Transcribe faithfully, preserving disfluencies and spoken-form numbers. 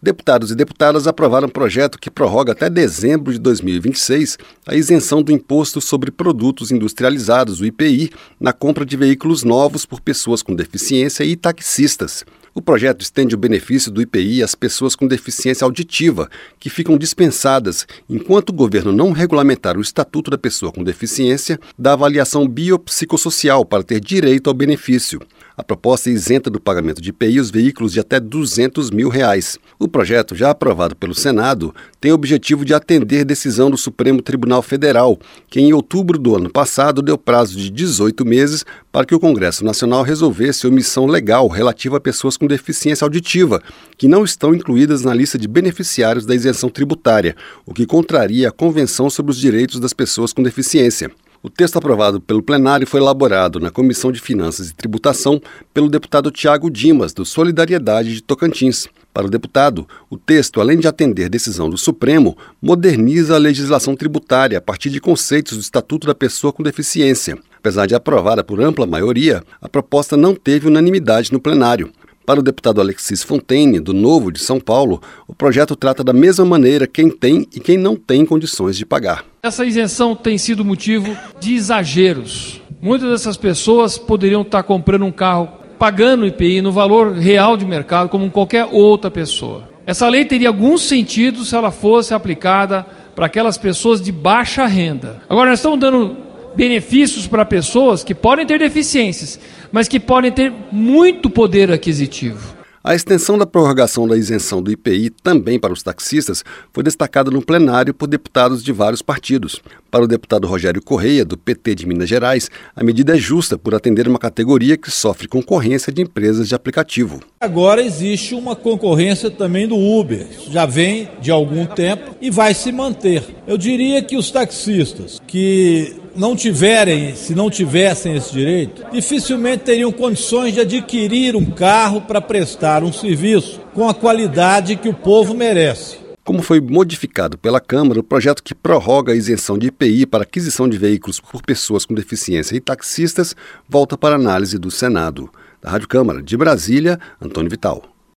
Deputados e deputadas aprovaram um projeto que prorroga até dezembro de dois mil e vinte e seis a isenção do Imposto sobre Produtos Industrializados, o I P I, na compra de veículos novos por pessoas com deficiência e taxistas. O projeto estende o benefício do I P I às pessoas com deficiência auditiva, que ficam dispensadas enquanto o governo não regulamentar o Estatuto da Pessoa com Deficiência da avaliação biopsicossocial para ter direito ao benefício. A proposta isenta do pagamento de I P I os veículos de até duzentos mil reais. O projeto, já aprovado pelo Senado, tem o objetivo de atender decisão do Supremo Tribunal Federal, que em outubro do ano passado deu prazo de dezoito meses para que o Congresso Nacional resolvesse omissão legal relativa a pessoas com deficiência auditiva, que não estão incluídas na lista de beneficiários da isenção tributária, o que contraria a Convenção sobre os Direitos das Pessoas com Deficiência. O texto aprovado pelo plenário foi elaborado na Comissão de Finanças e Tributação pelo deputado Tiago Dimas, do Solidariedade de Tocantins. Para o deputado, o texto, além de atender decisão do Supremo, moderniza a legislação tributária a partir de conceitos do Estatuto da Pessoa com Deficiência. Apesar de aprovada por ampla maioria, a proposta não teve unanimidade no plenário. Para o deputado Alexis Fontaine, do Novo de São Paulo, o projeto trata da mesma maneira quem tem e quem não tem condições de pagar. Essa isenção tem sido motivo de exageros. Muitas dessas pessoas poderiam estar comprando um carro, pagando o I P I no valor real de mercado, como qualquer outra pessoa. Essa lei teria algum sentido se ela fosse aplicada para aquelas pessoas de baixa renda. Agora, nós estamos dando benefícios para pessoas que podem ter deficiências, mas que podem ter muito poder aquisitivo. A extensão da prorrogação da isenção do I P I também para os taxistas foi destacada no plenário por deputados de vários partidos. Para o deputado Rogério Correia, do P T de Minas Gerais, a medida é justa por atender uma categoria que sofre concorrência de empresas de aplicativo. Agora existe uma concorrência também do Uber, já vem de algum tempo e vai se manter. Eu diria que os taxistas que não tiverem, se não tivessem esse direito, dificilmente teriam condições de adquirir um carro para prestar um serviço com a qualidade que o povo merece. Como foi modificado pela Câmara, o projeto que prorroga a isenção de I P I para aquisição de veículos por pessoas com deficiência e taxistas volta para análise do Senado. Da Rádio Câmara de Brasília, Antônio Vital.